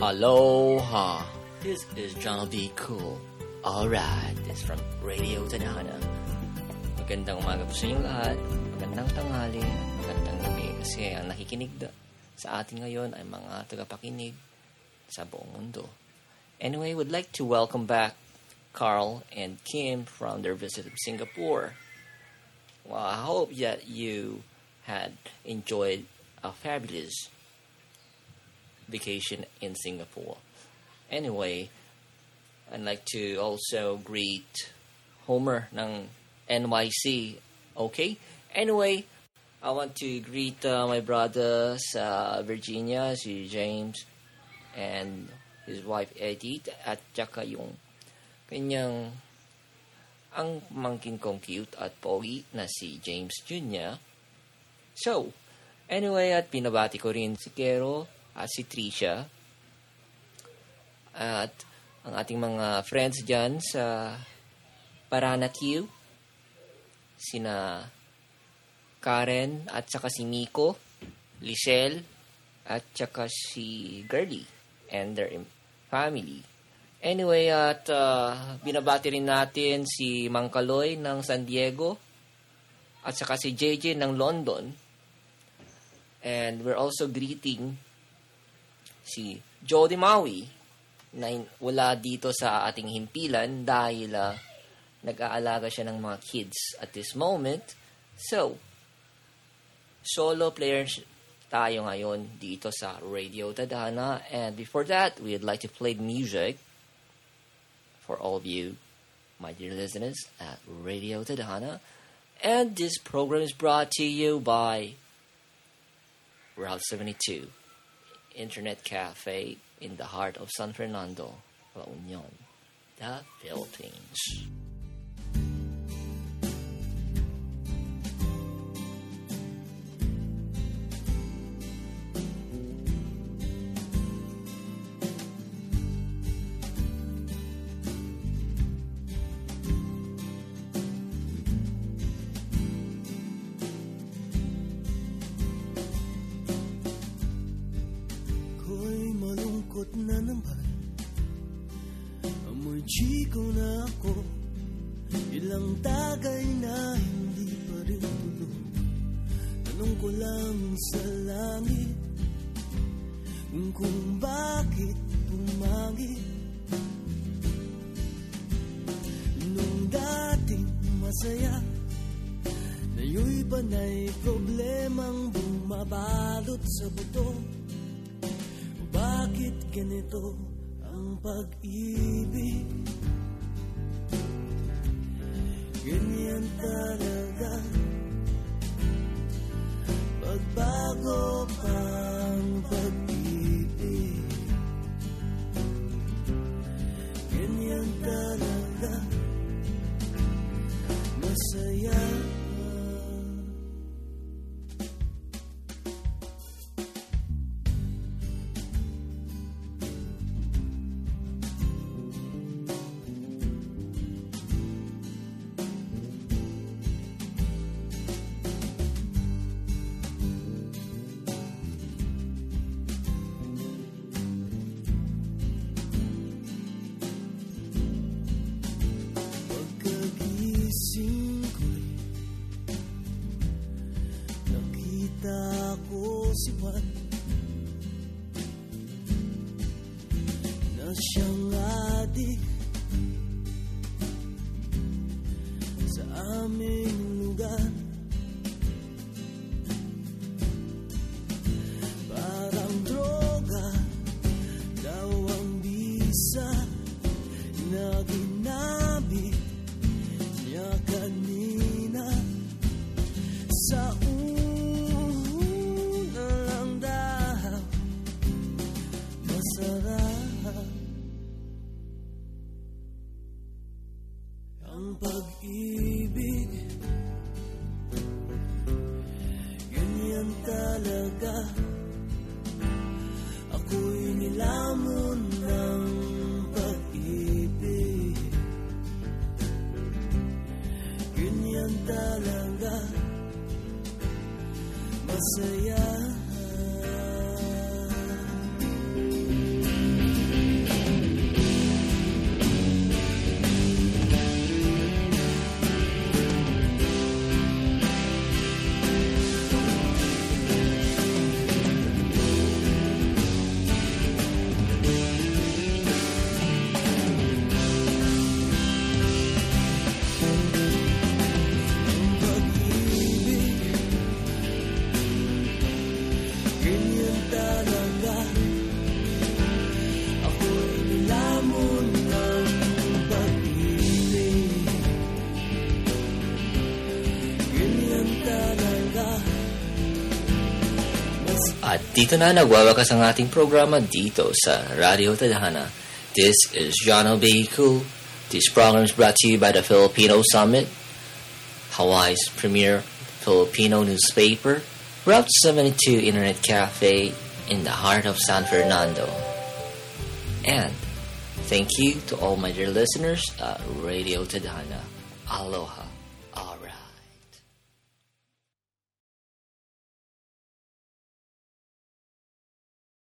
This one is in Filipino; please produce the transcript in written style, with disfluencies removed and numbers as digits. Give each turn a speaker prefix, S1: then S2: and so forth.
S1: Aloha! This is John B. Cool. Alright, this is from Radio Tadhana. Magandang umaga po sa inyong lahat. Magandang tanghali. Magandang gabi. Kasi ang nakikinig sa atin ngayon ay mga tagapakinig sa buong mundo. Anyway, would like to welcome back Carl and Kim from their visit to Singapore. Well, I hope that you had enjoyed a fabulous vacation in Singapore. Anyway, I'd like to also greet Homer ng NYC. Okay? Anyway, I want to greet my brother sa Virginia, si James, and his wife Edith, at saka yung kanyang ang pamangkin kong cute at pogi na si James Jr. So, anyway, at pinabati ko rin si Kero at si Tricia at ang ating mga friends dyan sa Paranaqui, sina Karen at saka si Miko, Lisel at saka si Girlie and their family. Anyway, at binabati rin natin si Mang Kaloy ng San Diego at saka si JJ ng London. And we're also greeting si Jody Maui na wala dito sa ating himpilan dahil nag-aalaga siya ng mga kids at this moment. So, solo players tayo ngayon dito sa Radio Tadhana. And before that, we'd like to play music for all of you, my dear listeners at Radio Tadhana. And this program is brought to you by Route 72. Internet Cafe in the heart of San Fernando, La Union, the Philippines.
S2: Na naman, amoy chiko na ako. Ilang tagay na hindi pa rin tulog. Tanong ko lang sa langit kung bakit pumangit. Nung dating masaya, ngayon panay problemang bumabalot sa buto. Bakit ganito ang pag-ibig? Ganyan talaga. Pagbago pang pag-ibig. Ganyan talaga. Masaya. Na siyang adik sa aming lugar. Parang droga daw ang bisa na ginamit niya kanina. Sa una lang daw masarap ang pag-ibig. Ganyan talaga. Ako'y nilamon ng pag-ibig. Ganyan talaga. Masaya.
S1: Dito na nagwawakas ang ating programa dito sa Radio Tadhana. This is Jono Behiku. This program is brought to you by the Filipino Summit, Hawaii's premier Filipino newspaper, Route 72 Internet Cafe in the heart of San Fernando. And thank you to all my dear listeners at Radio Tadhana. Aloha. Ara.